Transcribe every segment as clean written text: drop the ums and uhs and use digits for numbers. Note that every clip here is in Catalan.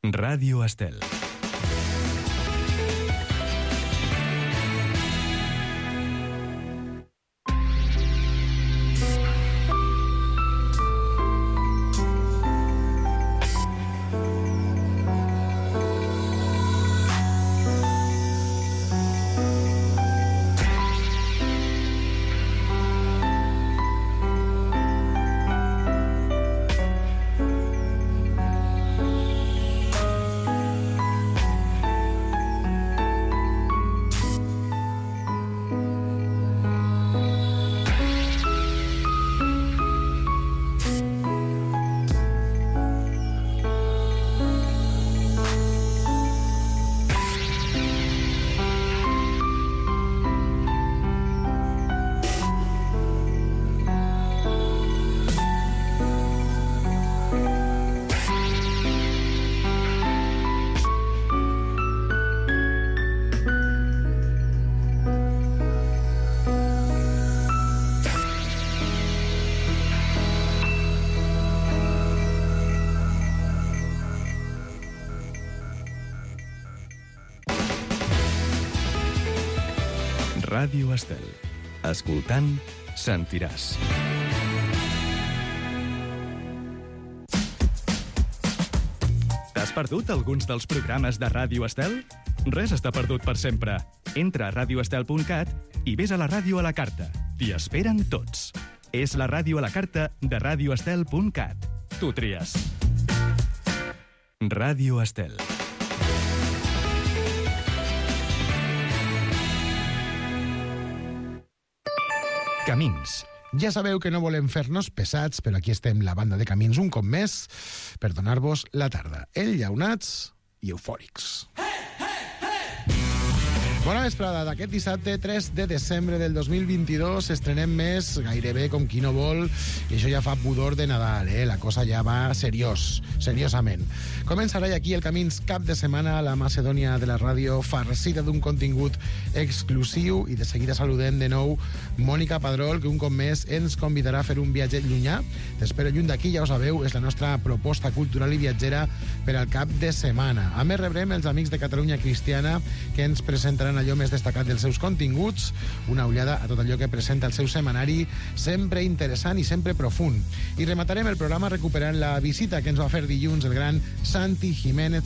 Ràdio Estel. Ràdio Estel. Escoltant, sentiràs. T'has perdut alguns dels programes de Ràdio Estel? Res està perdut per sempre. Entra a radioestel.cat i vés a la ràdio a la carta. T'hi esperen tots. És la ràdio a la carta de radioestel.cat. Tu tries. Ràdio Estel. Camins. Ja sabeu que no volem fer-nos pesats, però aquí estem la banda de Camins un cop més per donar-vos la tarda. Enllaunats i eufòrics. Bona vesprada. D'aquest dissabte 3 de desembre del 2022 estrenem més gairebé com qui no vol, i això ja fa pudor de Nadal, La cosa ja va seriosament. Començarà aquí el Camins cap de setmana a la Macedònia de la ràdio, farcida d'un contingut exclusiu, i de seguida saludem de nou Mònica Padrol, que un cop més ens convidarà a fer un viatge llunyà. T'espero lluny d'aquí, ja ho sabeu, és la nostra proposta cultural i viatgera per al cap de setmana. A més, rebrem els amics de Catalunya Cristiana, que ens presentaran allò més destacat dels seus continguts, una ullada a tot allò que presenta el seu setmanari, sempre interessant i sempre profund. I rematarem el programa recuperant la visita que ens va fer dilluns el gran Santi Jiménez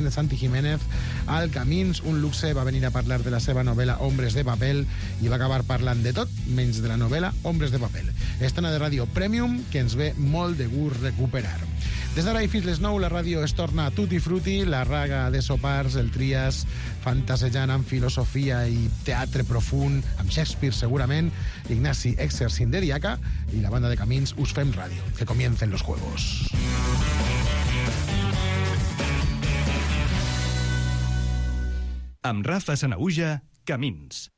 al Camins. Un luxe, va venir a parlar de la seva novel·la Hombres de Papel i va acabar parlant de tot menys de la novel·la Hombres de Papel. Estona de ràdio premium que ens ve molt de gust recuperar. Des d'ara i fins les 9 la ràdio es torna tutti frutti, la raga de sopars, el trias, fantasejant amb filosofia i teatre profund, amb Shakespeare segurament, Ignasi exercint de diaca, i la banda de Camins us fem ràdio. Que comiencen los juegos. Amb Rafa Sanahuja, Camins.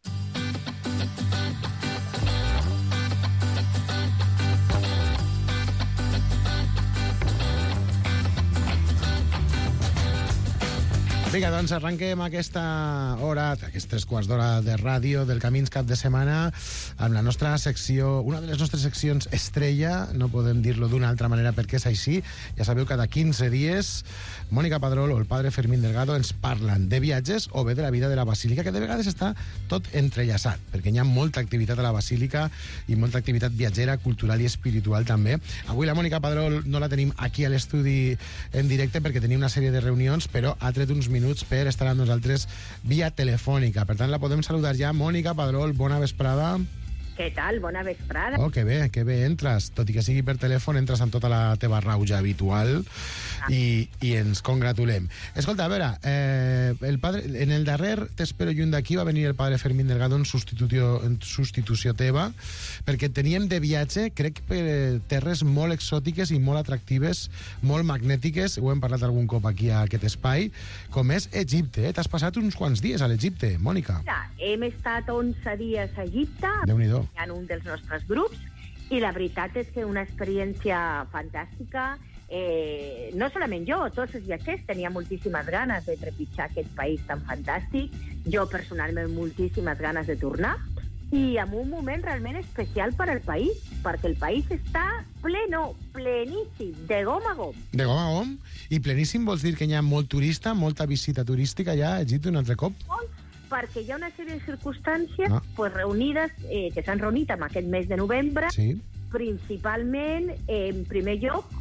Vinga, doncs arrenquem aquesta hora, aquests 3/4 d'hora de ràdio del Camins cap de setmana, amb la nostra secció, una de les nostres seccions estrella, no podem dir-lo d'una altra manera perquè és així. Ja sabeu, cada 15 dies Mònica Padrol o el padre Fermín Delgado ens parlen de viatges o bé de la vida de la Basílica, que de vegades està tot entrellaçat, perquè hi ha molta activitat a la Basílica i molta activitat viatgera, cultural i espiritual també. Avui la Mònica Padrol no la tenim aquí a l'estudi en directe perquè tenia una sèrie de reunions, però ha tret uns minuts per estar amb nosaltres via telefònica. Per tant, la podem saludar ja. Mònica Padrol, bona vesprada. Què tal? Bona vesprada. Oh, que bé entres. Tot i que sigui per telèfon, entres amb tota la teva rauja habitual i ens congratulem. Escolta, a veure, en el darrer T'espero lluny d'aquí va venir el padre Fermín Delgado en substitució teva, perquè teníem de viatge, crec, per terres molt exòtiques i molt atractives, molt magnètiques, ho hem parlat algun cop aquí a aquest espai, com és Egipte. T'has passat uns quants dies a l'Egipte, Mònica. Ja, hem estat 11 dies a Egipte, Déu-n'hi-do, en un dels nostres grups, i la veritat és que una experiència fantàstica. No solament jo, tots els viatgers tenia moltíssimes ganes de trepitjar aquest país tan fantàstic. Jo personalment moltíssimes ganes de tornar, i en un moment realment especial per al país, perquè el país està pleníssim, de gom a gom. De gom a gom? I pleníssim vols dir que hi ha molt turista, molta visita turística ja a Egipte un altre cop? Perquè hi ha una sèrie de circumstàncies reunides, que s'han reunit en aquest mes de novembre, principalment, en primer lloc,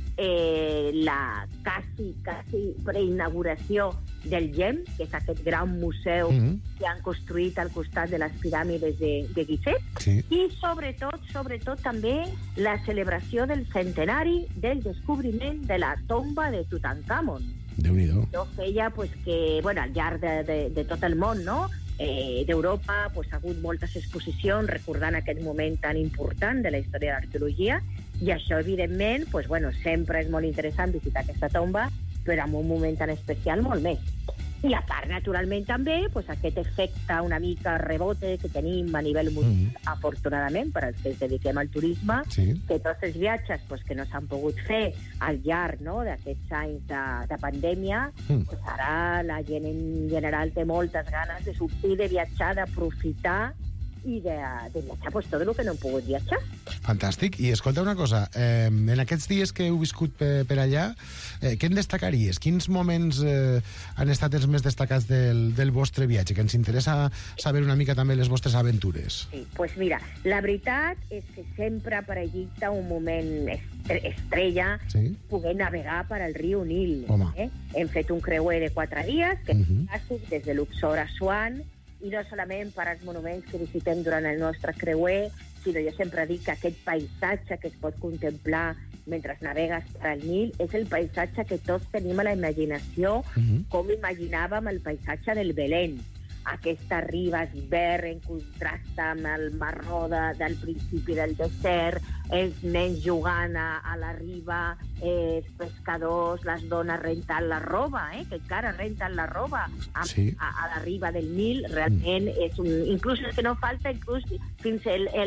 la quasi preinauguració del GEM, que és aquest gran museu que han construït al costat de les piràmides de Gizeh, i sobretot també la celebració del centenari del descobriment de la tomba de Tutankamon. Déu-n'hi-do. Això feia que, al llarg de tot el món, no?, d'Europa, ha hagut moltes exposicions recordant aquest moment tan important de la història de l'arqueologia, i això, evidentment, sempre és molt interessant visitar aquesta tomba, però en un moment tan especial molt més. I a part, naturalment, també, aquest efecte una mica rebote que tenim a nivell mundial, afortunadament, per als que ens dediquem al turisme, que tots els viatges que no s'han pogut fer al llarg d'aquests anys de pandèmia, ara la gent en general té moltes ganes de sortir, de viatjar, d'aprofitar i de viatjar tot el que no hem pogut viatjar. Fantàstic. I escolta una cosa, en aquests dies que heu viscut per allà, què en destacaries? Quins moments han estat els més destacats del vostre viatge? Que ens interessa saber una mica també les vostres aventures. Sí, doncs mira, la veritat és que sempre per Egipte un moment estrella poder navegar per al riu Nil. Hem fet un creuer de 4 dies, que és clàssic, des de Luxor a Assuan, i no solament per als monuments que visitem durant el nostre creuer, sinó jo sempre dic que aquest paisatge que es pot contemplar mentre navegues per al Nil és el paisatge que tots tenim a la imaginació, com imaginàvem el paisatge del Belén. Aquesta riba verd en contrast amb el marró del principi del desert, els nens jugant a la riba, els pescadors, les dones rentant la roba, que encara renten la roba a la riba del Nil. Realment és inclús que no falta fins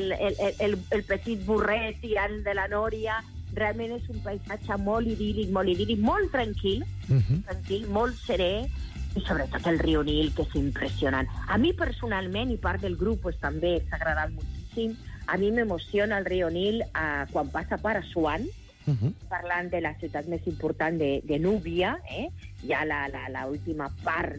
el petit burret tirant de la nòria. Realment és un paisatge molt idíl·lic, molt tranquil, molt serè, i sobretot el riu Nil, que és impressionant. A mi personalment, i part del grup també s'ha agradat moltíssim, a mi m'emociona el riu Nil quan passa per Assuan, parlant de la ciutat més important de Núbia, ja l'última part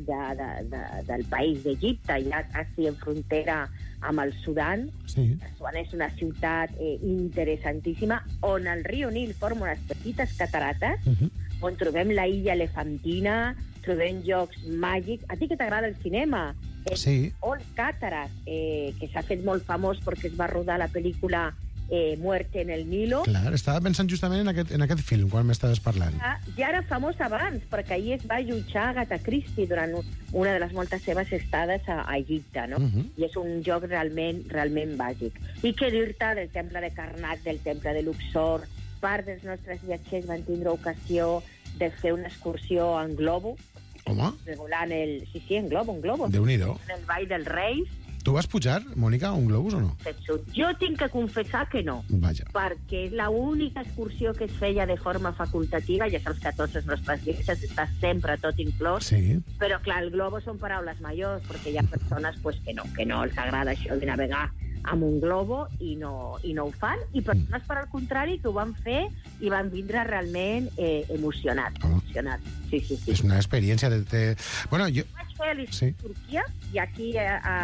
del país d'Egipte, ja quasi en frontera amb el Sudan. Assuan és una ciutat interessantíssima, on el riu Nil forma unes petites catarates, on trobem la illa elefantina, trobem jocs màgics. A ti que t'agrada el cinema? Old Catarat, que s'ha fet molt famós perquè es va rodar la pel·lícula Muerte en el Nilo. Clar, estava pensant justament en aquest film, quan m'estaves parlant. Ja era famós abans, perquè ahir es va jutjar Agatha Christie durant una de les moltes seves estades a Egipte, no? I és un joc realment màgic. I què dir-te del temple de Karnak, del temple de Luxor? Part dels nostres viatgers van tindre ocasió de fer una excursió en globo. Home? Volant en globo. Déu-n'hi-do. En el Vall dels Reis. Tu vas pujar, Mònica, a un globus o no? Jo tinc que confessar que no. Vaja. Perquè és l'única excursió que es feia de forma facultativa. Ja saps que a tots els nostres viatges està sempre tot inclòs. Però, clar, el globo són paraules majors, perquè hi ha persones que no els agrada això de navegar amb un globo i no ho fan, i persones, per al contrari, que ho van fer i van vindre realment emocionats. Sí. És una experiència Bueno, jo... Vaig fer a Turquia, i aquí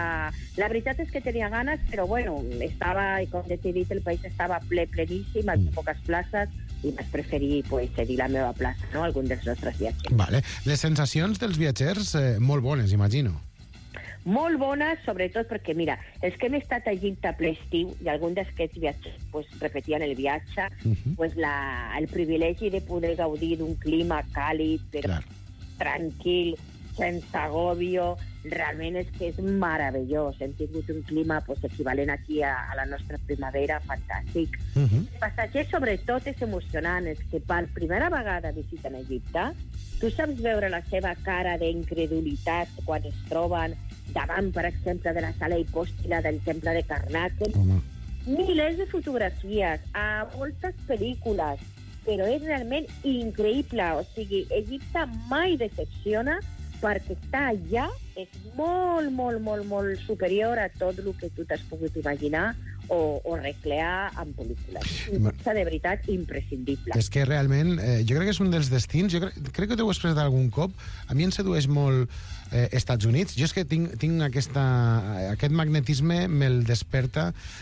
la veritat és que tenia ganes, però estava, i com t'he dit, el país estava pleníssim, amb poques places, i vaig preferir cedir la meva plaça, no?, a algun dels nostres viatgers. Vale. Les sensacions dels viatgers, molt bones, imagino. Molt bones, sobretot perquè, mira, els que hem estat a Egipte a ple estiu, i alguns d'aquests viatgers repetien el viatge, el privilegi de poder gaudir d'un clima càlid, però tranquil, sense agòbio, realment és que és meravellós. Hem tingut un clima equivalent aquí a la nostra primavera, fantàstic. Els passatgers, sobretot, és emocionant, és que per primera vegada visiten Egipte, tu saps veure la seva cara d'incredulitat quan es troben davant, per exemple, de la sala hipòstila del temple de Karnak. Milers de fotografies, a moltes pel·lícules, però és realment increïble. O sigui, Egipte mai decepciona perquè estar allà és molt, molt, molt, molt superior a tot el que tu t'has pogut imaginar o recrear en pel·lícules. És de veritat imprescindible. És que realment, jo crec que és un dels destins, crec que t'ho he expressat algun cop, a mi em sedueix molt Estats Units. Jo és que tinc aquest magnetisme, me'l desperta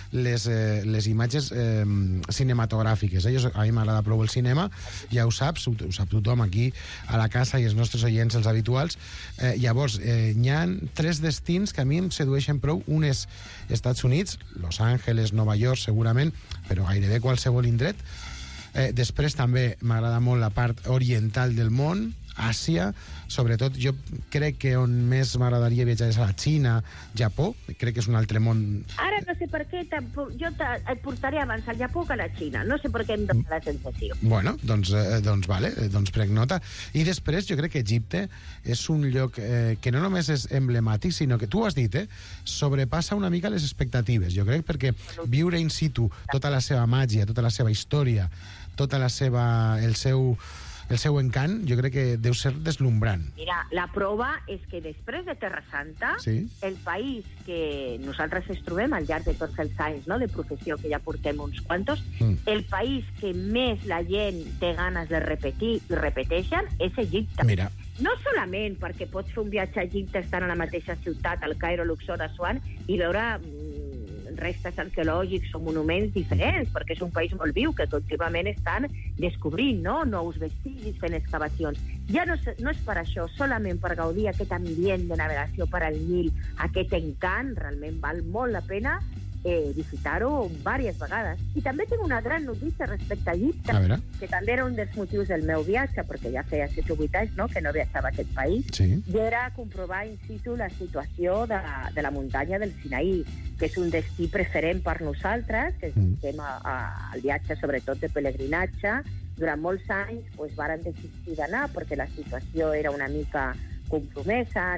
les imatges cinematogràfiques. A mi m'agrada prou el cinema, ja ho saps, ho sap tothom aquí a la casa i els nostres oients, els habituals. Llavors, hi ha 3 destins que a mi em sedueixen prou. Un és Estats Units, Los Angeles, Nova York, segurament, però gairebé qualsevol indret. Després també m'agrada molt la part oriental del món, Àsia, sobretot jo crec que on més m'agradaria viatjar és a la Xina, Japó, crec que és un altre món. Ara no sé per què, jo et portaré abans al Japó que a la Xina, no sé per què em dona la sensació. Bueno, doncs vale, doncs prenc nota. I després jo crec que Egipte és un lloc que no només és emblemàtic, sinó que tu has dit, sobrepassa una mica les expectatives, jo crec, perquè viure in situ tota la seva màgia, tota la seva història, tota la seva, el seu encant, jo crec que deu ser deslumbrant. Mira, la prova és que després de Terra Santa, el país que nosaltres ens trobem al llarg de tots els anys, no?, de professió, que ja portem uns quantos, el país que més la gent té ganes de repetir i repeteixen és Egipte. Mira. No solament perquè pots fer un viatge a Egipte estant a la mateixa ciutat, al Cairo, Luxor, Assuan, i veure restes arqueològics o monuments diferents, perquè és un país molt viu que contínuament estan descobrint, no?, nous vestigis, fent excavacions. Ja no és per això, solament per gaudir aquest ambient de navegació per al Nil, aquest encant, realment val molt la pena visitar-ho diverses vegades. I també tinc una gran notícia respecte a Egipte, que també era un dels motius del meu viatge, perquè ja feia 7 o 8 anys, no?, que no viatjava a aquest país, i era comprovar in situ la situació de la muntanya del Sinaí, que és un destí preferent per nosaltres, que estem al viatge sobretot de pelegrinatge. Durant molts anys varen desistir d'anar perquè la situació era una mica compromesa,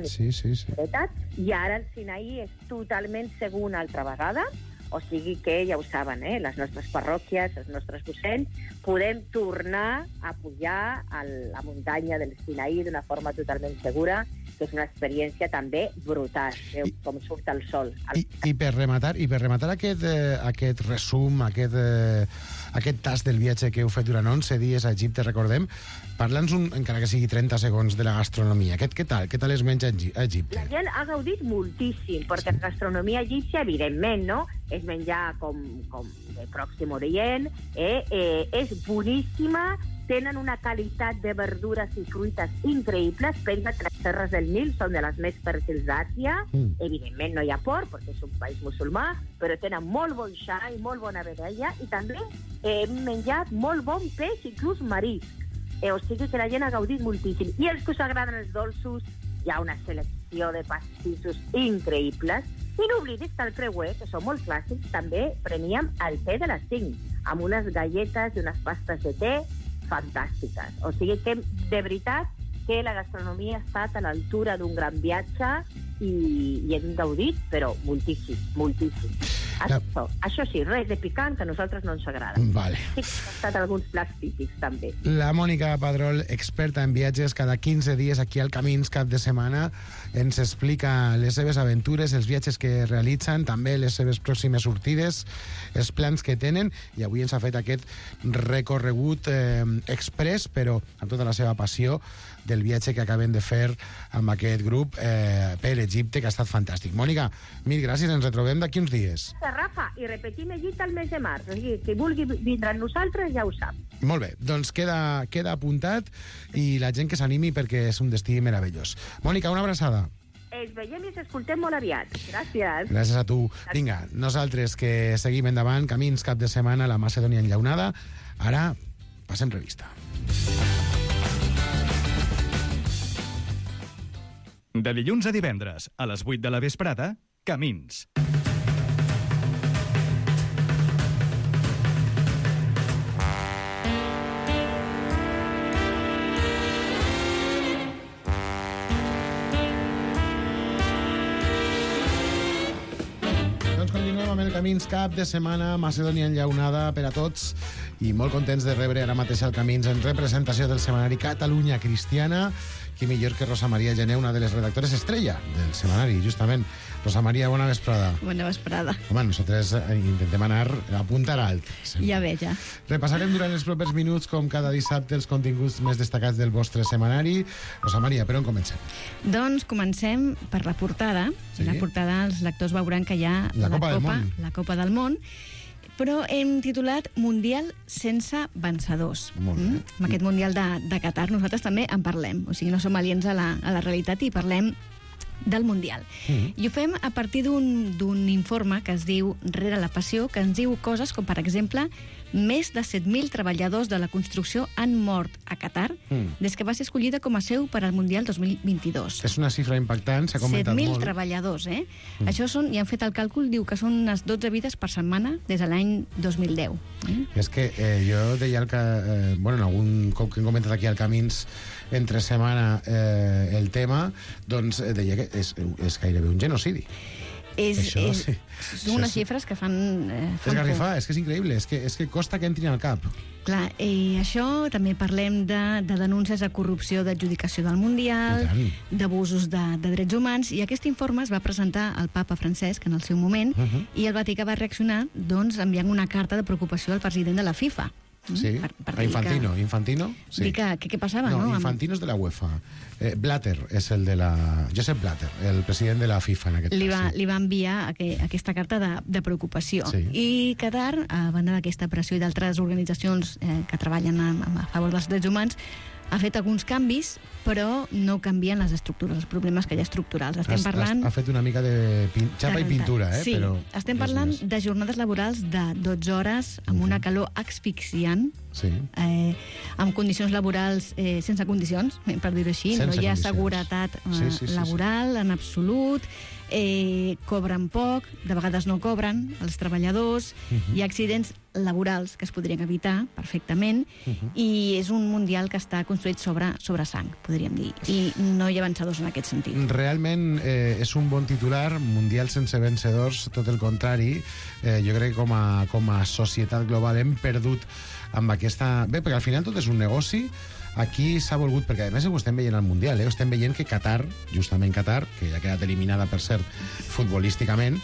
i ara el Sinaí és totalment segur una altra vegada, o sigui que, ja ho saben, les nostres parròquies, els nostres docents, podem tornar a pujar a la muntanya del Sinaí d'una forma totalment segura, que és una experiència també brutal, com surt el sol. I per rematar aquest resum, aquest tast del viatge que heu fet durant 11 dies a Egipte, recordem, parla'ns, encara que sigui 30 segons, de la gastronomia. Què tal es menja a Egipte? La gent ha gaudit moltíssim, perquè la gastronomia egípcia, evidentment, no?, és menjar com de Pròxim Orient, és boníssima, tenen una qualitat de verdures i fruites increïbles, pensa que les terres del Nil són de les més fèrtils d'Àsia, evidentment no hi ha porc, perquè és un país musulmà, però tenen molt bon xai, molt bona vedella, i també hem menjat molt bon peix, inclús marisc. O sigui que la gent ha gaudit moltíssim. I els que us agraden els dolços, hi ha una selecció de pastissos increïbles. I no oblidis que al creuer, que són molt clàssics, també preníem el te de les 5, amb unes galletes i unes pastes de te fantàstiques. O sigui que, de veritat, que la gastronomia ha estat a l'altura d'un gran viatge i hem gaudit, però moltíssim, moltíssim. Això sí, res de picant, que a nosaltres no ens agrada. Vale. Sí que han estat alguns plats típics, també. La Mònica Padrol, experta en viatges, cada 15 dies aquí al Camins cap de setmana, ens explica les seves aventures, els viatges que realitzen, també les seves pròximes sortides, els plans que tenen, i avui ens ha fet aquest recorregut express, però amb tota la seva passió, del viatge que acaben de fer amb aquest grup per Egipte, que ha estat fantàstic. Mònica, mil gràcies, ens retrobem d'aquí uns dies. Rafa, i repetim Egipte el mes de març, o sigui, que vulgui vindre amb nosaltres ja ho sap. Molt bé, doncs queda apuntat, i la gent que s'animi perquè és un destí meravellós. Mònica, una abraçada. Ens veiem i ens escoltem molt aviat. Gràcies. Gràcies a tu. Vinga, nosaltres que seguim endavant, Camins cap de setmana, la Macedònia enllaunada. Ara passem revista. De dilluns a divendres, a les 8 de la vesprada, Camins. Amb el Camins cap de setmana, Macedònia enllaunada per a tots, i molt contents de rebre ara mateix al Camins en representació del setmanari Catalunya Cristiana, qui millor que Rosa Maria Gené, una de les redactores estrella del setmanari, justament. Rosa Maria, bona vesprada. Bona vesprada. Home, nosaltres intentem anar a punta alt. Sempre. Ja ve, ja. Repassarem durant els propers minuts, com cada dissabte, els continguts més destacats del vostre setmanari. Rosa Maria, per on comencem? Doncs comencem per la portada. Sí. La portada, els lectors veuran que hi ha la Copa del Món, però hem titulat Mundial sense vencedors. Amb aquest Mundial de Qatar nosaltres també en parlem. O sigui, no som aliens a la realitat i parlem del Mundial. I ho fem a partir d'un informe que es diu Rere la passió, que ens diu coses com, per exemple, més de 7.000 treballadors de la construcció han mort a Qatar des que va ser escollida com a seu per al Mundial 2022. És una xifra impactant, s'ha comentat molt. 7.000 treballadors, Això són, i han fet el càlcul, diu que són unes 12 vides per setmana des de l'any 2010. És que jo deia en algun cop que hem comentat aquí al Camins entre setmana el tema, doncs deia que és gairebé un genocidi. Són unes xifres que fan és garrifar, és que és increïble, és que costa que entrin al cap. Clar, això també parlem de denúncies de corrupció d'adjudicació del Mundial, d'abusos de drets humans, i aquest informe es va presentar al papa Francesc en el seu moment, i el Vaticà va reaccionar enviant una carta de preocupció al president de la FIFA. Sí, a Infantino. Sí. Dir que què passava, no? Infantino és de la UEFA. Blatter és el de la... Josep Blatter, el president de la FIFA en aquest cas. Li va enviar aquesta carta de preocupació. Sí. I Qatar, a banda d'aquesta pressió i d'altres organitzacions que treballen a favor dels drets humans, ha fet alguns canvis, però no canvien les estructures, els problemes que hi ha estructurals. Estem parlant... Ha fet una mica de xapa i pintura, Sí, però estem parlant de jornades laborals de 12 hores, amb una calor asfixiant, amb condicions laborals sense condicions, per dir-ho així. No hi ha seguretat laboral en absolut, cobren poc, de vegades no cobren els treballadors, hi ha accidents laborals que es podrien evitar perfectament, i és un Mundial que està construït sobre sang, podríem dir, i no hi ha vencedors en aquest sentit. Realment és un bon titular, Mundial sense vencedors, tot el contrari. Jo crec que com a societat global hem perdut amb aquesta... Bé, perquè al final tot és un negoci. Aquí s'ha volgut, perquè a més ho estem veient al Mundial, ho estem veient que Qatar, justament Qatar, que ja ha quedat eliminada, per cert, futbolísticament,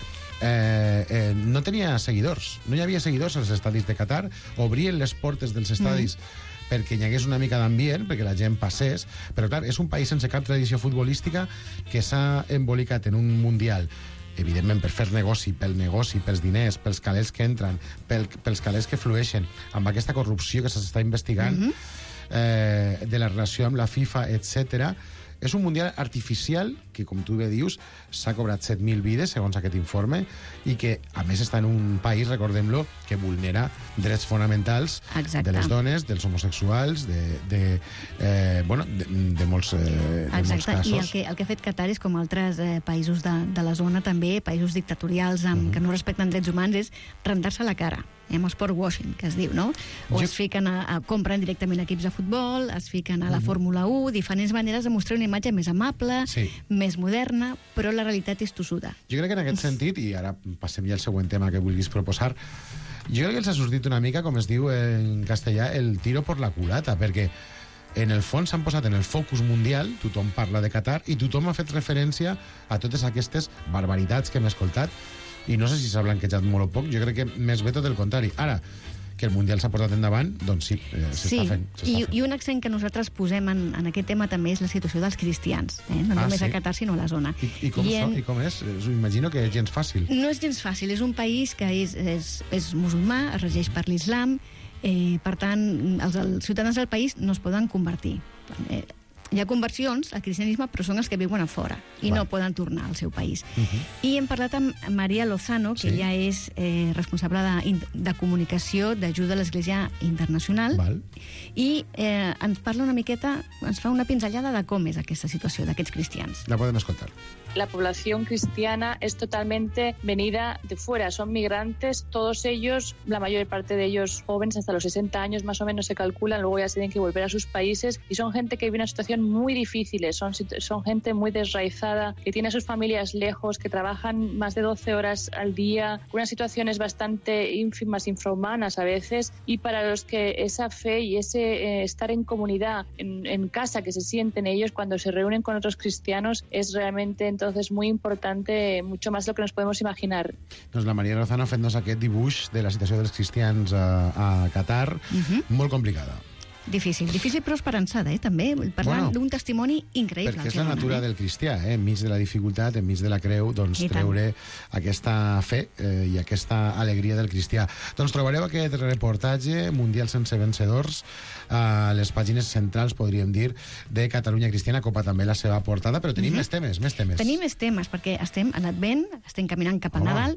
no tenia seguidors, no hi havia seguidors als estadis de Qatar, obrien les portes dels estadis perquè hi hagués una mica d'ambient, perquè la gent passés, però clar, és un país sense cap tradició futbolística que s'ha embolicat en un Mundial, evidentment per fer negoci, pels diners, pels calés que entren, pels calés que flueixen, amb aquesta corrupció que s'està investigant, de la relació amb la FIFA, etc. És un Mundial artificial que, com tu bé dius, s'ha cobrat 7.000 vides, segons aquest informe, i que, a més, està en un país, recordem-lo, que vulnera drets fonamentals de les dones, dels homosexuals, de molts casos. I el que ha fet Qatar és, com altres països de la zona, també, països dictatorials que no respecten drets humans, és rentar-se la cara. Amb sport washing, que es diu, no? O es fiquen compren directament equips de futbol, es fiquen a la Fórmula 1, diferents maneres de mostrar una imatge més amable, més moderna, però la realitat és tossuda. Jo crec que en aquest sentit, i ara passem ja al següent tema que vulguis proposar, jo crec que els ha sortit una mica, com es diu en castellà, el tiro por la culata, perquè en el fons s'han posat en el focus mundial, tothom parla de Qatar, i tothom ha fet referència a totes aquestes barbaritats que hem escoltat, i no sé si s'ha blanquejat molt o poc, jo crec que més bé tot el contrari. Ara, que el Mundial s'ha portat endavant, doncs sí, s'està fent. I un accent que nosaltres posem en aquest tema també és la situació dels cristians, no només a Qatar, sinó a la zona. I com és? Imagino que és gens fàcil. No és gens fàcil, és un país que és musulmà, es regeix per l'islam, per tant, els ciutadans del país no es poden convertir. Hi ha conversions al cristianisme, però són els que viuen a fora i no poden tornar al seu país. I hem parlat amb Maria Lozano, que ella és responsable de comunicació d'ajuda a l'Església Internacional, i ens parla una miqueta, ens fa una pinzellada de com és aquesta situació d'aquests cristians. La podem escoltar. La población cristiana es totalmente venida de fuera, son migrantes, todos ellos, la mayor parte de ellos jóvenes, hasta los 60 años más o menos se calculan, luego ya se tienen que volver a sus países, y son gente que vive en una situación muy difíciles, son gente muy desraizada, que tiene a sus familias lejos, que trabajan más de 12 horas al día, unas situaciones bastante ínfimas, infrahumanas a veces, y para los que esa fe y ese estar en comunidad, en casa, que se sienten ellos cuando se reúnen con otros cristianos, es realmente entonces muy importante, mucho más de lo que nos podemos imaginar. Doncs la Maria Lozano fent-nos aquest dibuix de la situació dels cristians a Qatar, molt complicada. Difícil, però esperançada, també, parlant d'un testimoni increïble. Perquè és la natura del cristià, enmig de la dificultat, enmig de la creu, doncs treure aquesta fe i aquesta alegria del cristià. Doncs trobareu aquest reportatge Mundial sense vencedors a les pàgines centrals, podríem dir, de Catalunya Cristiana, que ocupa també la seva portada, però tenim més temes. Tenim més temes, perquè estem en Advent, estem caminant cap a Nadal,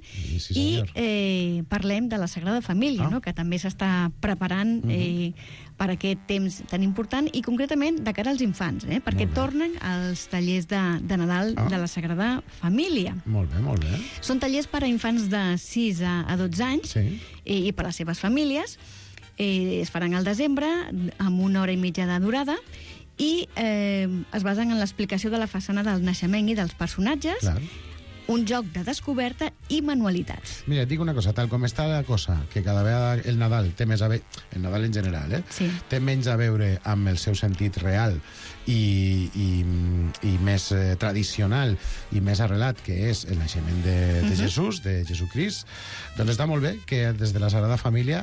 i parlem de la Sagrada Família, que també s'està preparant per aquest temps tan important, i concretament de cara als infants, perquè tornen als tallers de Nadal de la Sagrada Família. Molt bé, molt bé. Són tallers per a infants de 6 a 12 anys i per a les seves famílies. Es faran al desembre, amb 1 hora i mitja de durada, i es basen en l'explicació de la façana del naixement i dels personatges, un joc de descoberta i manualitats. Mira, et dic una cosa, tal com està la cosa, que cada vegada el Nadal té més a veure, el Nadal en general, té menys a veure amb el seu sentit real i més tradicional i més arrelat, que és el naixement de Jesús, de Jesucrist, doncs està molt bé que des de la Sagrada Família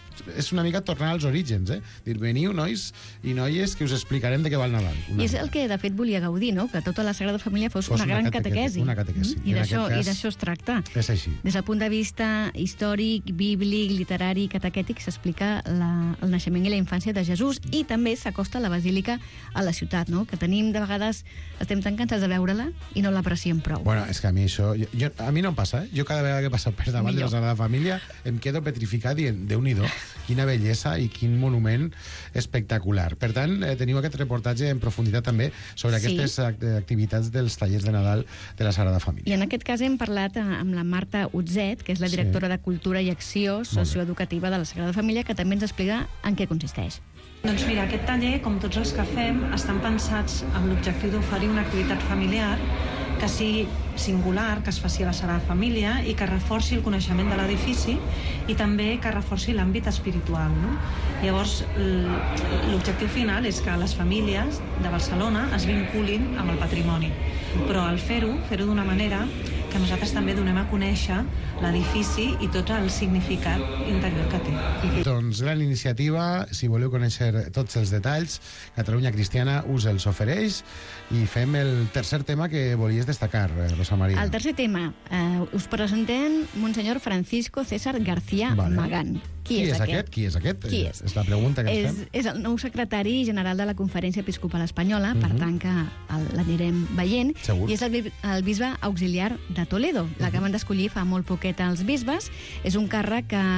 és una mica tornar als orígens, dir, veniu, nois i noies, que us explicarem de què va el Nadal. I és el que, de fet, volia Gaudí, que tota la Sagrada Família fos una gran catequesi. Una catequesi. I d'això es tracta. És així. Des del punt de vista històric, bíblic, literari, catequètic, s'explica el naixement i la infància de Jesús, i també s'acosta la basílica a la ciutat, que tenim, de vegades, estem tan cansats de veure-la i no l'apreciem prou. Bueno, és que a mi això... A mi no em passa, Jo cada vegada que passo per davant de la Sagrada Família em quedo petrificat dient, Déu-n'hi-do, quina bellesa i quin monument espectacular. Per tant, teniu aquest reportatge en profunditat també sobre aquestes activitats dels tallers de Nadal de la Sagrada Família. I en aquest cas hem parlat amb la Marta Utzet, que és la directora de Cultura i Acció Socioeducativa de la Sagrada Família, que també ens explica en què consisteix. Doncs mira, aquest taller, com tots els que fem, estan pensats amb l'objectiu d'oferir una activitat familiar que sigui singular, que es faci a la Sagrada Família i que reforci el coneixement de l'edifici i també que reforci l'àmbit espiritual. Llavors, l'objectiu final és que les famílies de Barcelona es vinculin amb el patrimoni, però al fer-ho d'una manera que nosaltres també donem a conèixer l'edifici i tot el significat interior que té. Doncs gran iniciativa, si voleu conèixer tots els detalls, Catalunya Cristiana us els ofereix, i fem el tercer tema que volies destacar, Rosa Maria. El tercer tema, us presentem Monsenyor Francisco César García Magán. Qui és aquest? Qui és aquest? És la pregunta que ens fem. És el nou secretari general de la Conferència Episcopal Espanyola, per tant que l'anirem veient. Segur. I és el bisbe auxiliar de Toledo. L'acaben d'escollir fa molt poquet els bisbes. És un càrrec que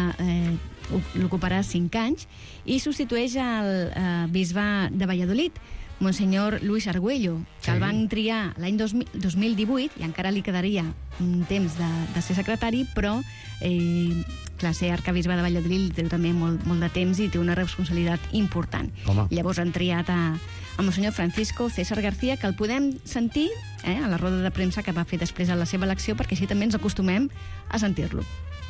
l'ocuparà 5 anys i substitueix el bisbe de Valladolid, Monsenyor Luis Argüello, que el van triar l'any 2018 i encara li quedaria un temps de ser secretari, però clar, ser arcabisbe de Valladolid té també molt de temps i té una responsabilitat important. Llavors han triat a Monsenyor Francisco César García, que el podem sentir a la roda de premsa que va fer després de la seva elecció, perquè així també ens acostumem a sentir-lo.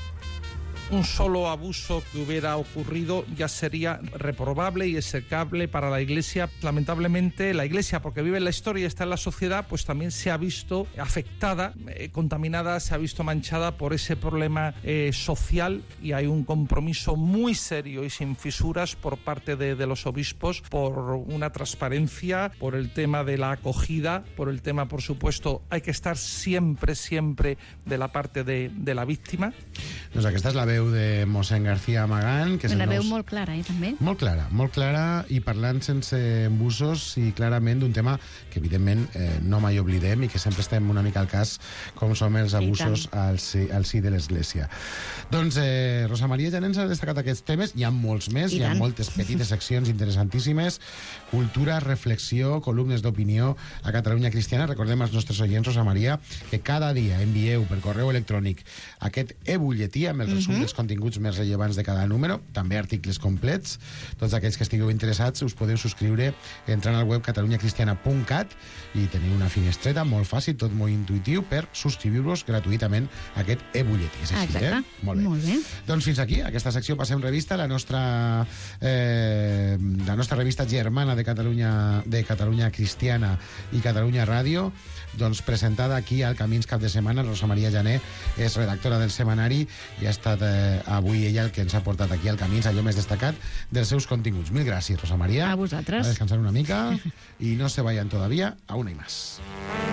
Un solo abuso que hubiera ocurrido ya sería reprobable y execrable para la Iglesia. Lamentablemente, la Iglesia, porque vive en la historia y está en la sociedad, pues también se ha visto afectada, contaminada, se ha visto manchada por ese problema social, y hay un compromiso muy serio y sin fisuras por parte de los obispos por una transparencia, por el tema de la acogida, por el tema, por supuesto, hay que estar siempre de la parte de la víctima. Doncs aquesta és la veu de mossèn García Magán, que és una veu molt clara, també. Molt clara, i parlant sense embussos i clarament d'un tema que evidentment no mai oblidem i que sempre estem una mica al cas, com som els abusos al si de l'Església. Doncs Rosa Maria ja ens ha destacat aquests temes, hi ha molts més, hi ha moltes petites seccions interessantíssimes, cultura, reflexió, columnes d'opinió a Catalunya Cristiana. Recordem als nostres oients, Rosa Maria, que cada dia envieu per correu electrònic aquest e-butlletí amb el resum dels els continguts més rellevants de cada número, també articles complets. Tots aquells que estigueu interessats us podeu subscriure entrant al web catalunyacristiana.cat i teniu una finestreta molt fàcil, tot molt intuïtiu, per subscriure-vos gratuïtament a aquest e-butlletí. És així, exacte. Molt bé. Doncs fins aquí, aquesta secció Passem Revista, la nostra revista germana de Catalunya Cristiana i Catalunya Ràdio, doncs presentada aquí al Camins cap de setmana. Rosa Maria Jané és redactora del setmanari i ha estat avui ella el que ens ha portat aquí al Camins allò més destacat dels seus continguts. Mil gràcies, Rosa Maria. A vosaltres. A descansar una mica y no se vayan todavía, aún hay más.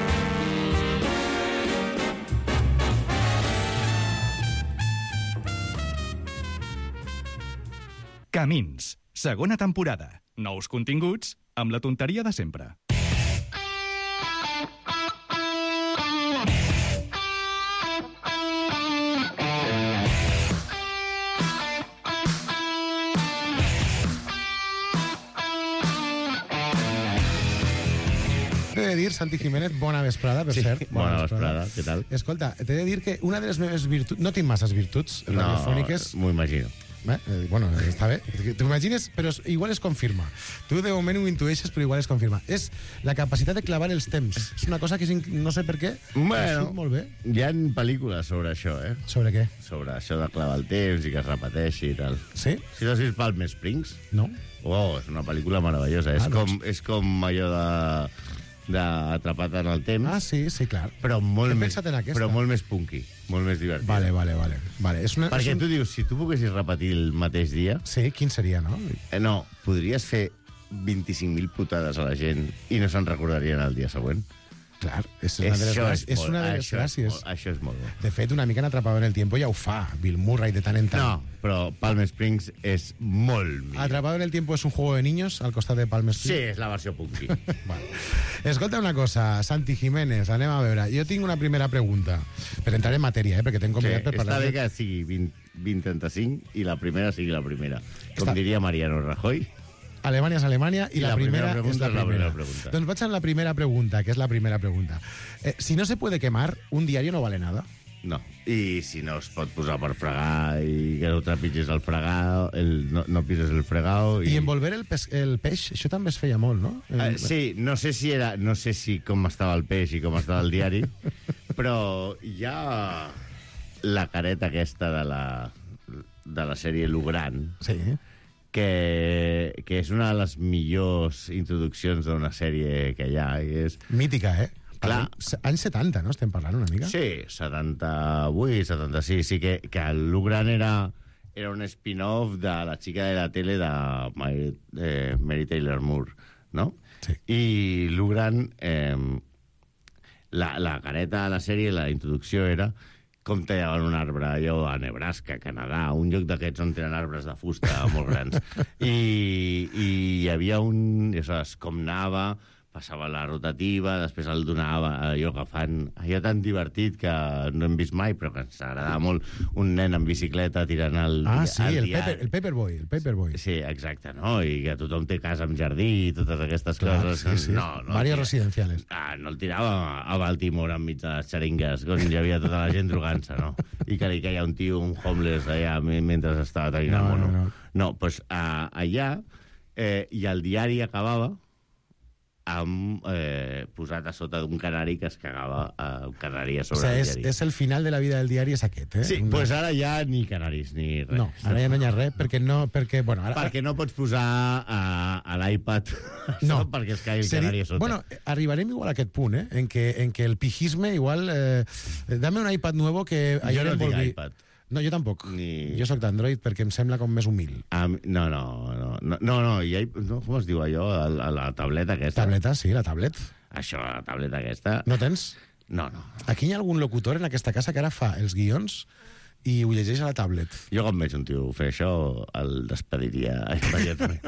Camins, segona temporada. Nous continguts amb la tonteria de sempre. T'he de dir, Santi Jiménez, bona vesprada, per cert. Bona vesprada, què tal? Escolta, t'he de dir que una de les meves virtuts... No tinc masses virtuts radiofòniques. No, m'ho imagino. Bueno, està bé. T'ho imagines, però igual es confirma. Tu de moment ho intueixes, però igual es confirma. És la capacitat de clavar els temps. És una cosa que no sé per què. Bueno, molt bé. Hi ha pel·lícules sobre això, eh? Sobre què? Sobre això de clavar el temps i que es repeteixi i tal. Sí? Si t'has vist Palm Springs? No. Oh, és una pel·lícula meravellosa. És com allò d'Atrapat en el temps. Ah, sí, clar. Però molt més punky, molt més divertit. Vale. Perquè tu dius, si tu poguessis repetir el mateix dia... Sí, quin seria, no? No, podries fer 25.000 putades a la gent i no se'n recordarien el dia següent. Clar, és una de les gràcies. Això és molt bo. De fet, una mica en Atrapado en el Tiempo ja ho fa, Bill Murray, de tant en tant. No, però Palm Springs és molt millor. Atrapado en el Tiempo és un juego de niños al costat de Palm Springs? Sí, és la versió punky. Vale. Escolta una cosa, Santi Jiménez, anem a veure. Jo tinc una primera pregunta, per entrar en matèria, perquè t'hem convidat per parlar... Està bé que sigui 20-35 i la primera sigui la primera. Com diria Mariano Rajoy... Alemanya és Alemanya i la primera és la primera. Pregunta. Doncs vaig amb la primera pregunta, que és la primera pregunta. Si no se puede quemar, un diario no vale nada. No. I si no es pot posar per fregar i que no trepitges el fregar, no pises el fregado... I envolver el peix, això també es feia molt, no? Sí, no sé si com estava el peix i com estava el diari, però hi ha la careta aquesta de la sèrie Lugran, sí, que és una de les millors introduccions d'una sèrie que hi ha. Mítica, eh? Clar. Anys 70, no? Estem parlant una mica? Sí, 78, 76. Sí que el Lugran era un spin-off de La chica de la tele de Mary Taylor Moore, no? Sí. I Lugran, la careta de la sèrie, la introducció era com tallaven un arbre allò a Nebraska, Canadà, un lloc d'aquests on tenen arbres de fusta molt grans. I hi havia com anava, passava la rotativa, després el donava allò que fan, allò tan divertit que no hem vist mai, però que ens agrada molt, un nen en bicicleta tirant el el Paperboy. Sí, exacte, no? I que tothom té casa amb jardí i totes aquestes coses. Sí. Varios residenciales. No el tirava a Baltimore enmig de les xeringues, on hi havia tota la gent drogant-se, no? I que li queia un tio, un homeless, allà, mentre estava tenint el mono. No, doncs allà, i el diari acabava amb posat a sota d'un canari que es cagava el canari a sobre el diari. És el final de la vida del diari, és aquest, eh? Sí, doncs ara ja ni canaris ni res. No, ara ja no hi ha res, perquè no pots posar a l'iPad perquè es caigui el canari a sota. Bueno, arribarem igual a aquest punt, en que el pijisme igual... dame un iPad nuevo que... Jo no tinc iPad. No, jo tampoc. Jo soc d'Android perquè em sembla com més humil. No. Com es diu allò? La tableta aquesta. Tableta, sí, la tablet. Això, la tableta aquesta. No tens? No. Aquí hi ha algun locutor en aquesta casa que ara fa els guions i ho llegeix a la tablet. Jo quan veig un tio fer això, el despediria immediatament.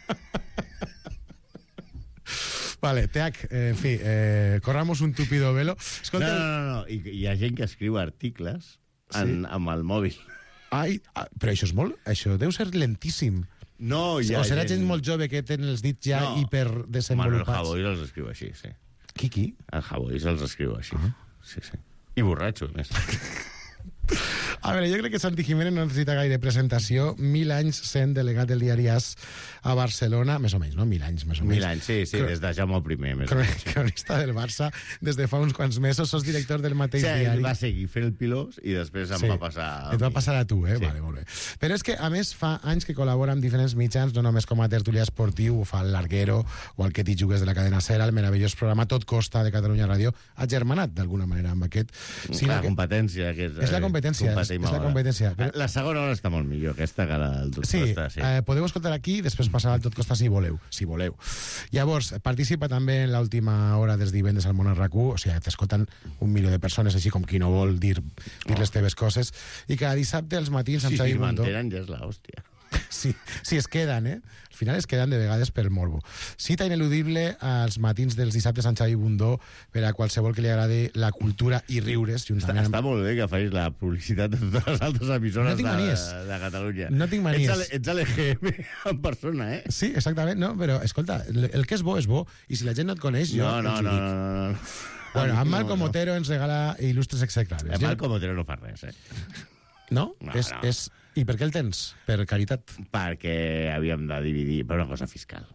Vale, Teac, en fi, corramos un tupido velo. Escolta, no. Hi ha gent que escriu articles amb el mòbil. Ai, però això és molt... Això deu ser lentíssim. No, hi ha o serà gent molt jove que tenen els dits ja hiperdesenvolupats. Manuel Javois els escriu així, sí. Qui? El Javois els escriu així. Sí. I borratxo, més. A veure, jo crec que Santi Jiménez no necessita gaire presentació. 1000 anys sent delegat del diari AS a Barcelona, més o menys, no? 1000 anys, més o menys. 1000 anys, sí, des de Jaume I, més o menys. Cronista del Barça des de fa uns quants mesos, sos director del mateix diari. Sí, va seguir fent el pilós i després em va passar a mi. Et va passar a tu, Sí. Vale, molt bé. Però és que, a més, fa anys que col·labora amb diferents mitjans, no només com a tertulià esportiu, ho fa el Larguero o el Que t'hi jugues de la cadena SER, el meravellós programa Tot Costa de Catalunya Ràdio, agermanat d'alguna manera amb aquest. La competència. És la competència, és la competència. La segona hora està molt millor, aquesta que la del Tot Costa. Sí, podeu escoltar aquí, després passar al Tot Costa si voleu. Llavors, participa també en l'última hora dels divendres al Món RAC1, o sigui, t'escolten 1 milió de persones, així com qui no vol dir les teves coses, i cada dissabte als matins amb Xavi Bundó... Si mantenen ja és l'hòstia. Sí, es queden, Al final es queden de vegades pel morbo. Cita ineludible als matins dels dissabtes amb Xavi Bundó per a qualsevol que li agradi la cultura i riures. Està molt bé que facis la publicitat de totes les altres emissores de Catalunya. No tinc manies. Ets a l'EGM en persona, Sí, exactament, no, però escolta, el que és bo, i si la gent no et coneix, jo No. Bueno, en Malcom Otero ens regala il·lustres execrables. Malcom Otero no fa res, No? I per què el tens? Per caritat? Perquè havíem de dividir per una cosa fiscal.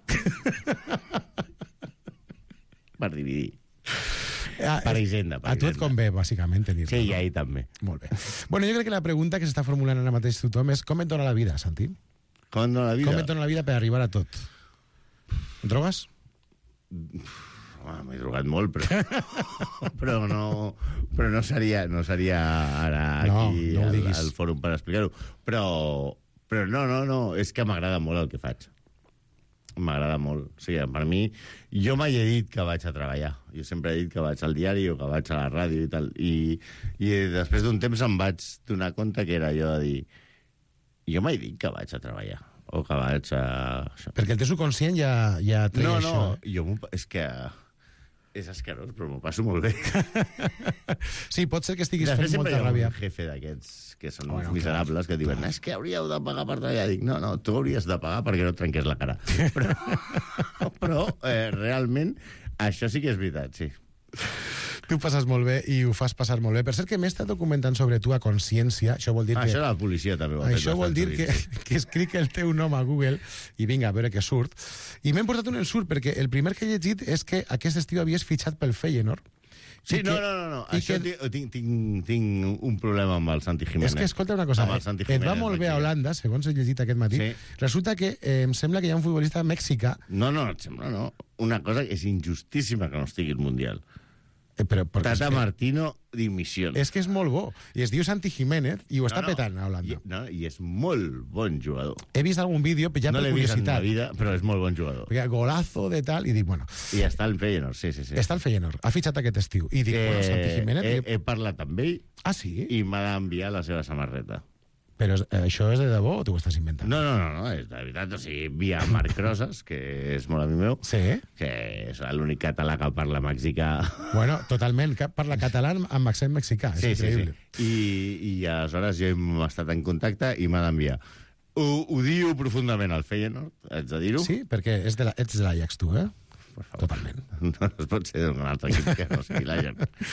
Per dividir. Per hisenda. A tu et convé, bàsicament, tenir-lo. Sí, i a ell també. Molt bé. Bueno, jo crec que la pregunta que s'està formulant ara mateix tothom és com et dona la vida, Santi? Com et dona la vida? Com et dona la vida per arribar a tot? Drogues? M'he drogat molt, però no seria ara aquí al fòrum per explicar-ho. Però no, és que m'agrada molt el que faig. M'agrada molt. O sigui, per mi, jo mai he dit que vaig a treballar. Jo sempre he dit que vaig al diari o que vaig a la ràdio i tal. I després d'un temps em vaig donar compte que era allò de dir jo mai dic que vaig a treballar o que vaig a... Perquè el teu subconscient ja treia això. No, és que... És asquerós, però m'ho passo molt bé. Sí, pot ser que estiguis fent molta ràbia. Després hi ha un jefe d'aquests que són uns miserables que diuen és que hauríeu de pagar per treballar. Dic, no, tu hauries de pagar perquè no et trenqués la cara. Però realment, això sí que és veritat, sí. Tu passes molt bé i ho fas passar molt bé. Per cert, que m'he estat documentant sobre tu a Consciència. Això vol dir que... Això la policia també ho ha fet. Això vol dir que escric el teu nom a Google i vinga, a veure què surt. I m'he portat un ensurt, perquè el primer que he llegit és que aquest estiu havies fitxat pel Feyenoord. Sí, no. Això tinc un problema amb el Santi Jiménez. És que, escolta una cosa, et va molt bé a Holanda, segons he llegit aquest matí. Sí. Resulta que em sembla que hi ha un futbolista mexicà... No, et sembla, no. Una cosa que és injustíssima que no estigui al Mundial. Tata Martino, dimissió. És que és molt bo. I es diu Santi Jiménez i ho està petant a Holanda. I és molt bon jugador. He vist algun vídeo ja per curiositat. No l'he vist en la vida, però és molt bon jugador. Golazo de tal, i dic, bueno... I està al Feyenoord, sí. Està al Feyenoord. Ha fitxat aquest estiu. I dic, bueno, Santi Jiménez... He parlat amb ell. Ah, sí? I m'ha d'enviar la seva samarreta. Però això és de debò o t'ho estàs inventant? No, és de veritat. O sigui, via Marc Rosas, que és molt amic meu, que és l'únic català que parla mexicà. Bueno, totalment, que parla català amb accent mexicà, és increïble. I aleshores jo hem estat en contacte i m'ha d'enviar. Ho diu profundament al Feyenoord, haig de dir-ho. Sí, perquè ets de l'Ajax, tu, Per favor. Totalment. No es pot ser d'un altre equip que no sigui l'Ajax.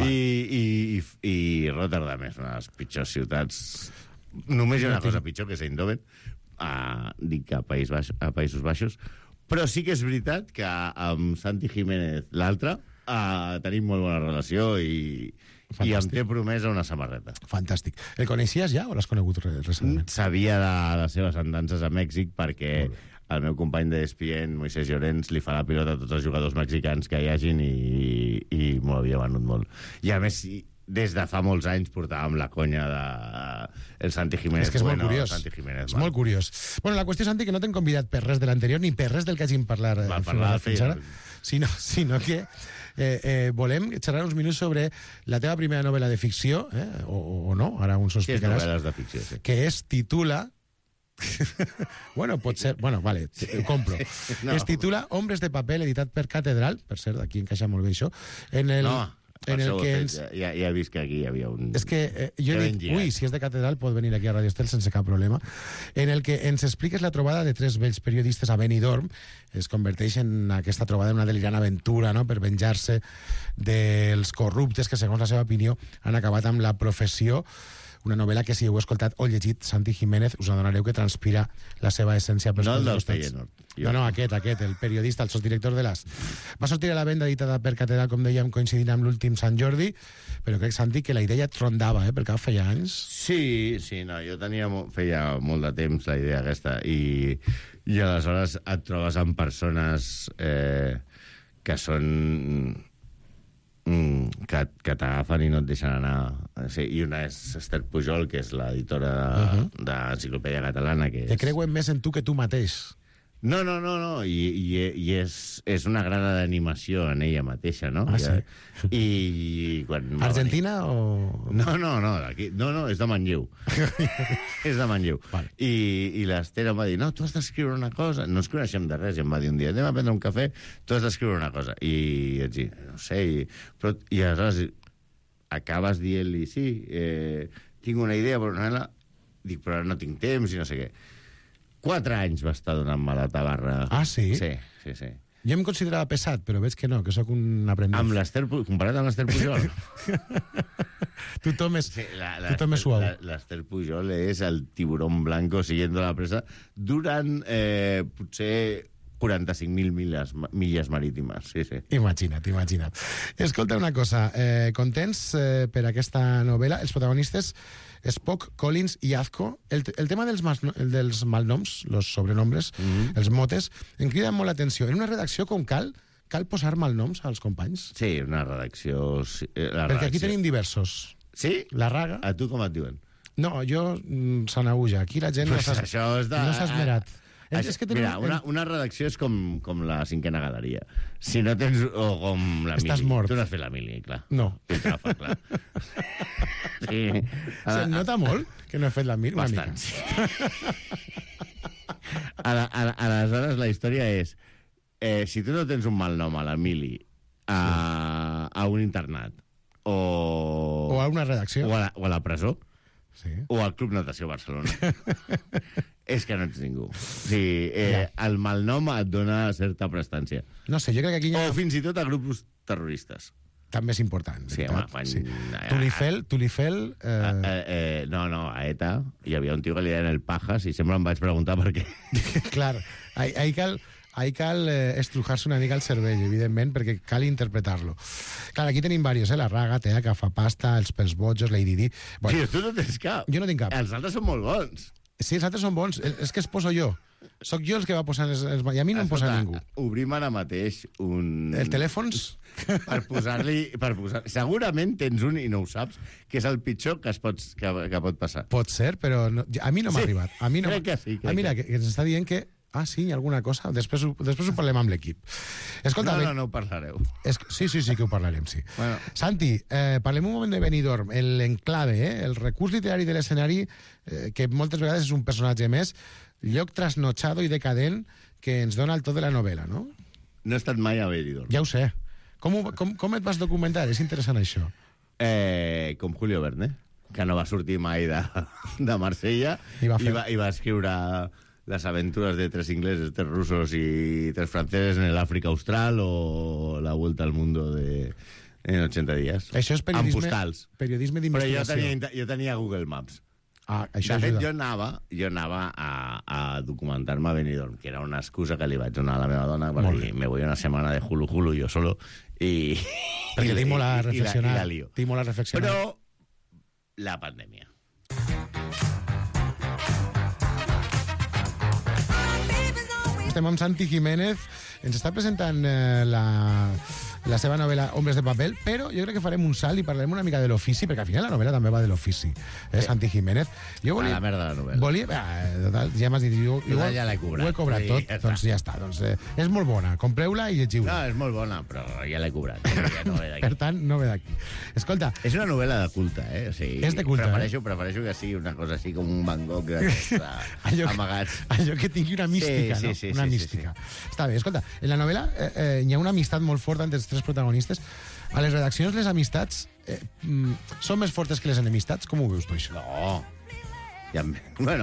I Rotterdam és una de les pitjors ciutats... Només hi ha una cosa pitjor, que és Eindhoven, dic que a Països Baixos, però sí que és veritat que amb Santi Jiménez, l'altre, tenim molt bona relació i em té promesa una samarreta. Fantàstic. El coneixies ja o l'has conegut recentment? Sabia de les seves andances a Mèxic perquè el meu company d'ESPN, Moisés Llorens, li fa la pilota a tots els jugadors mexicans que hi hagin i m'ho havia venut molt. I a més... Des de fa molts anys portàvem la conya del Santi Jiménez. És que és molt curiós. És molt curiós. Bueno, la qüestió, Santi, que no t'hem convidat per res de l'anterior ni per res del que hàgim parlat fins ara, sinó que volem xerrar uns minuts sobre la teva primera novel·la de ficció, o no, ara uns ho explicaràs. Sí, novel·les de ficció, sí. Que es titula... Bueno, pot ser... Bueno, vale, ho compro. No. Es titula Hombres de paper, editat per Catedral, per cert, aquí encaixa molt bé això, en el... No. Ja he vist que aquí hi havia un... És que jo he dit, si és de Catedral pot venir aquí a Radio Estel sense cap problema, en el que ens expliques la trobada de 3 vells periodistes a Benidorm. Es converteix en aquesta trobada en una delirant aventura, no?, per venjar-se dels corruptes que, segons la seva opinió, han acabat amb la professió. una novel·la que, si heu escoltat o llegit Santi Jiménez, us adonareu que transpira la seva essència. No el del Feyenoord. No, aquest, el periodista, el sotsdirector de l'AS. Va sortir a la venda editada per Catedral, com dèiem, coincidint amb l'últim Sant Jordi, però crec, Santi, que la idea et rondava, perquè feia anys. Sí, no, jo feia molt de temps la idea aquesta, i aleshores et trobes amb persones que són... que t'agafen i no et deixen anar. Sí, i una és Esther Pujol, que és l'editora d'Enciclopèdia Catalana. Que creuen més en tu que tu mateix. No, i és una grada d'animació en ella mateixa, no? Sí? I quan Argentina o...? No, és de Manlleu. És de Manlleu. Vale. I l'Esther em va dir, no, tu has d'escriure una cosa. No ens coneixem de res, i em va dir un dia, anem a prendre un cafè, tu has d'escriure una cosa. I vaig dir, no sé, i aleshores acabes dient-li, sí, tinc una idea, però dic, però no tinc temps i no sé què. 4 anys va estar donant-me la tabarra. Ah, sí? Sí. Jo em considerava pesat, però veig que no, que sóc un aprendiz. Comparat amb l'Esther Pujol. Tothom és suau. L'Esther Pujol és el tiburón blanco siguiendo la presa durant potser 45.000 milles marítimes. Sí. Imagina't. Escolta una cosa, contents per aquesta novel·la? Els protagonistes, Spock, Collins i Azko. El tema dels malnoms, los sobrenombres, els motes, em crida molt l'atenció. En una redacció com cal posar malnoms als companys? Sí, una redacció... Perquè aquí tenim diversos. Sí? La Raga. A tu com et diuen? No, jo, Sanaüja. Aquí la gent no s'ha esmerat. Mira, una redacció és com la cinquena galeria. Si no tens... O com la mili. Estàs mort. Tu no has fet la mili, clar. No. Tens agafa, clar. Sí. Se't nota molt que no he fet la mili? Bastant, sí. Aleshores, la història és... si tu no tens un mal nom a la mili, a un internat, o a una redacció, o a la presó, sí, o al Club Natació Barcelona, és que no ets ningú. Sí, el malnom et dona certa prestància. No sé, jo crec que aquí... O fins i tot a grups terroristes. També és important. Sí, home, quan... Sí. Tulifel... No, a ETA hi havia un tio que li deien el Pajas i sempre em vaig preguntar per què. Clar, ahí cal estrujar-se una mica el cervell, evidentment, perquè cal interpretar-lo. Clar, aquí tenim diversos, la Raga, Tea, Cafapasta, els Pels Bojos, Lady Di... Bueno, sí, tu no tens cap. Jo no tinc cap. Els altres són molt bons. Sí, els altres són bons. És que es poso jo. Soc jo els que va posant i a mi no em posa ningú. Obrim ara mateix un... El telèfons? Per posar-li... Segurament tens un i no ho saps, que és el pitjor que pot passar. Pot ser, però a mi no m'ha arribat. Crec que sí. Mira, que ens està dient que... Ah, sí, hi ha alguna cosa? Després ho parlem amb l'equip. Escolta, no ho parlareu. Sí, que ho parlarem, sí. Bueno. Santi, parlem un moment de Benidorm, l'enclave, el recurs literari de l'escenari, que moltes vegades és un personatge més, lloc trasnochado i decadent que ens dona el to de la novel·la, no? No he estat mai a Benidorm. Ja ho sé. Com et vas documentar? És interessant, això. Com Julio Verne, que no va sortir mai de Marsella i va escriure... las aventuras de 3 ingleses, 3 rusos y 3 franceses en el África Austral o la vuelta al mundo en 80 días. Això és periodisme d'investigació. Però jo tenia Google Maps. Això de fet, jo anava a documentar-me a Benidorm, que era una excusa que li vaig donar a la meva dona per dir, me voy una setmana de hulu yo solo i... Perquè tinc molt a reflexionar. Però la pandèmia. Estem amb Santi Jiménez, ens està presentant la seva novel·la Hombres de Papel, però jo crec que farem un salt i parlarem una mica de l'ofici, perquè al final la novel·la també va de l'ofici, Santi Jiménez. La merda de la novel·la. Ja m'has dit, ja l'he cobrat. Ho he cobrat tot, doncs ja està. És molt bona, compreu-la i llegiu-la. No, és molt bona, però ja l'he cobrat. Ja no ve d'aquí. Per tant, no ve d'aquí. Escolta... És una novel·la de culte, O sigui, és de culte, prefereixo que sigui una cosa així com un Van Gogh amagats. Allò que tingui una mística, no? Una mística. Està bé, escolta, en la novel·la hi ha una amistat molt forta entre els 3 protagonistes. A les redaccions les amistats són més fortes que les enemistats? Com ho veus tu, això? No. Bueno.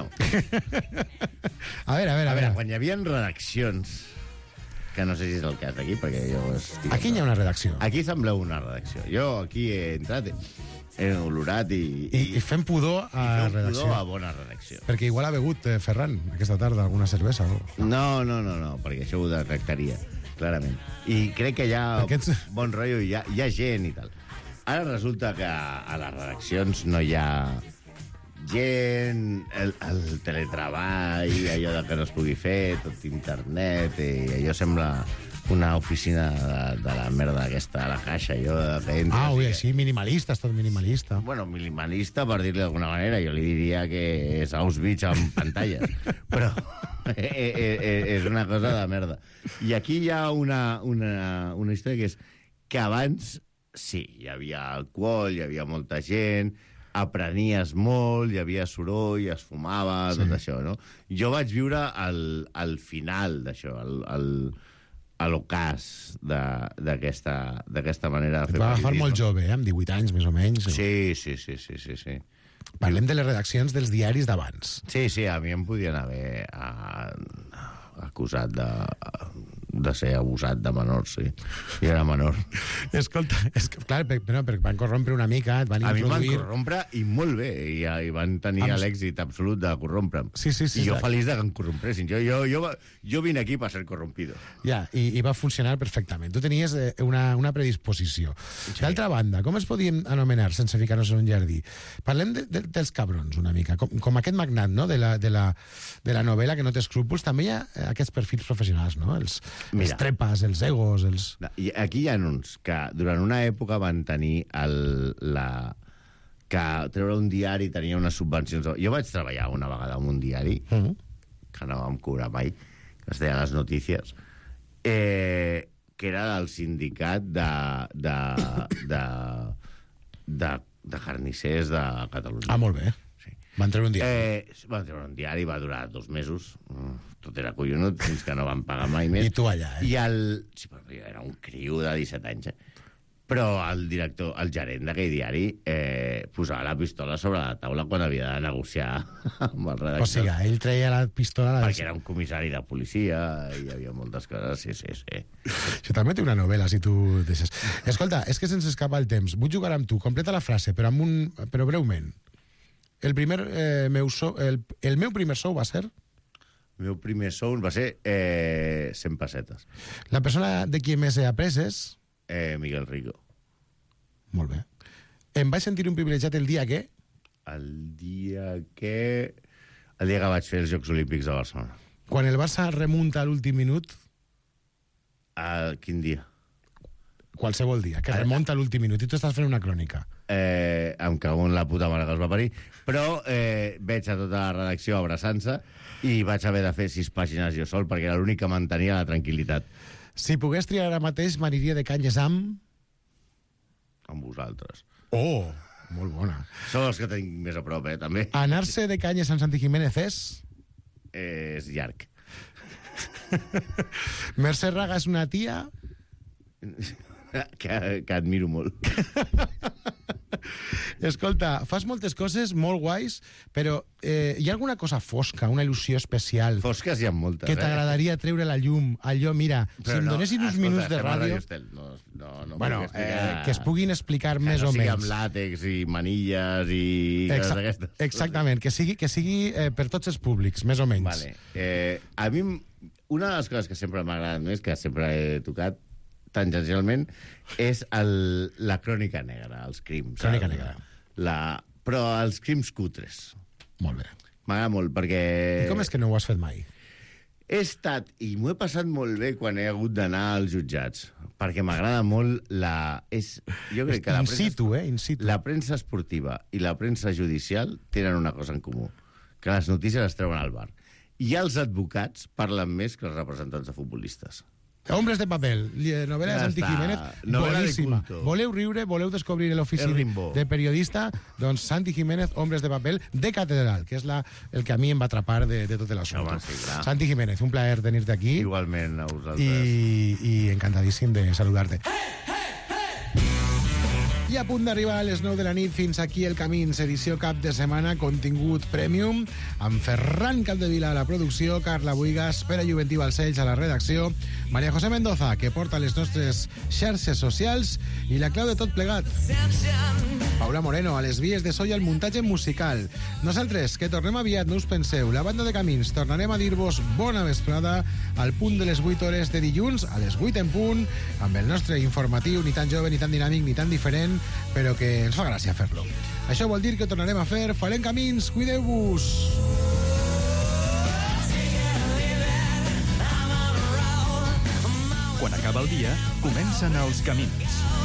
A veure, quan hi havia redaccions, que no sé si és el cas aquí, perquè jo... Aquí hi ha una redacció. Aquí sembleu una redacció. Jo aquí he entrat Eren olorat I fent pudor a redacció. Fent pudor a bona redacció. Perquè igual ha begut Ferran aquesta tarda alguna cervesa. No, perquè això ho detectaria, clarament. I crec que hi ha bon rotllo, hi ha gent i tal. Ara resulta que a les redaccions no hi ha gent, el teletreball, allò que no es pugui fer, tot internet, i allò sembla una oficina de la merda aquesta, a la caixa, allò que entra... Ui, així, minimalista, és tot minimalista. Bueno, minimalista, per dir-li d'alguna manera, jo li diria que és Auschwitz amb pantalles, però és una cosa de merda. I aquí hi ha una història que és que abans, sí, hi havia alcohol, hi havia molta gent, aprenies molt, hi havia soroll, es fumava, tot això, no? Jo vaig viure al final d'això, a l'ocàs d'aquesta manera de fer... Et va agafar molt jove, amb 18 anys, més o menys. Sí. Parlem de les redaccions dels diaris d'abans. Sí, a mi em podien haver acusat de ser abusat de menors, sí. Jo era menor. Escolta, clar, perquè van corrompre una mica, et van introduir... A mi van corrompre i molt bé, i van tenir l'èxit absolut de corrompre'm. Sí, I jo feliç de que em corrompressin. Jo vine aquí per ser corrompido. Ja, i va funcionar perfectament. Tu tenies una predisposició. D'altra banda, com es podien anomenar sense ficar-nos en un jardí? Parlem dels cabrons una mica, com aquest magnat, no?, de la novel·la que no té escrúpols. També hi ha aquests perfils professionals, no?, els trepas, els egos... Aquí hi ha uns que durant una època van tenir que treure un diari tenia unes subvencions... Jo vaig treballar una vegada en un diari, que no vam cobrar mai, que es deia Les Notícies, que era del sindicat de carnissers de Catalunya. Ah, molt bé. Van treure un diari. Van treure un diari, va durar 2 mesos. Tot era collonut, fins que no van pagar mai més. I tu allà, Sí, però jo era un criu de 17 anys, Però el director, el gerent d'aquell diari, posava la pistola sobre la taula quan havia de negociar amb el redactor. O sigui, ell treia la pistola... Perquè era un comissari de policia, i hi havia moltes coses, sí. Això també té una novel·la, si tu deixes. Escolta, és que se'ns escapa el temps. Vull jugar amb tu. Completa la frase, però breument. El meu primer sou va ser? El meu primer sou va ser 100 pessetes. La persona de qui més he après és? Miguel Rico. Molt bé. Em vaig sentir un privilegiat el dia que? El dia que vaig fer els Jocs Olímpics de Barcelona. Quan el Barça remunta a l'últim minut? Quin dia? Qualsevol dia, que remunta a l'últim minut. I tu estàs fent una crònica. Em cago en la puta mare que es va parir. Però veig a tota la redacció abraçant-se i vaig haver de fer 6 pàgines jo sol, perquè era l'únic que mantenia la tranquil·litat. Si pogués triar ara mateix, m'aniria de canyes amb... Amb vosaltres. Oh, molt bona. Són els que tinc més a prop, també. Anar-se de canyes amb Santi Jiménez és? És llarg. Mercè Raga és una tia... que admiro molt. Escolta, fas moltes coses molt guais, però hi ha alguna cosa fosca, una il·lusió especial... Fosques hi ha moltes, que t'agradaria treure la llum, allò, mira, però si em donessin uns minuts de ràdio... No bueno, que es puguin explicar més o menys. Que no sigui amb làtex i manilles i coses d'aquestes. Exactament, que sigui per tots els públics, més o menys. Vale. A mi, una de les coses que sempre m'ha agradat més, que sempre he tocat, tangencialment, és la crònica negra, els crims. Crònica negra. Però els crims cutres. Molt bé. M'agrada molt, perquè... I com és que no ho has fet mai? He estat, i m'ho he passat molt bé quan he hagut d'anar als jutjats, perquè m'agrada molt jo crec que in situ. La premsa esportiva i la premsa judicial tenen una cosa en comú, que les notícies es treuen al bar. I els advocats parlen més que els representants de futbolistes. Hombres de papel, novel·la de Santi Jiménez, boníssima. Voleu riure, voleu descobrir l'ofici de periodista? Doncs Santi Jiménez, Hombres de papel, de Catedral, que és el que a mi em va atrapar de tot l'assumpte. Sí, Santi Jiménez, un plaer tenir-te aquí. Igualment a vosaltres. I encantadíssim de saludar-te. I a punt d'arribar a les 9 de la nit fins aquí el Camins, edició cap de setmana, contingut premium, amb Ferran Capdevila a la producció, Carla Buigas, Pere Juventí Balcells a la redacció, Maria José Mendoza, que porta les nostres xarxes socials, i la clau de tot plegat, Paula Moreno, a les vies de so i al muntatge musical. Nosaltres, que tornem aviat, no us penseu, la banda de Camins, tornarem a dir-vos bona vesprada al punt de les 8 hores de dilluns, a les 8 en punt, amb el nostre informatiu, ni tan jove, ni tan dinàmic, ni tan diferent, però que ens fa gràcia fer-lo. Això vol dir que tornarem a fer Farem Camins, cuideu-vos! Quan acaba el dia, comencen els camins.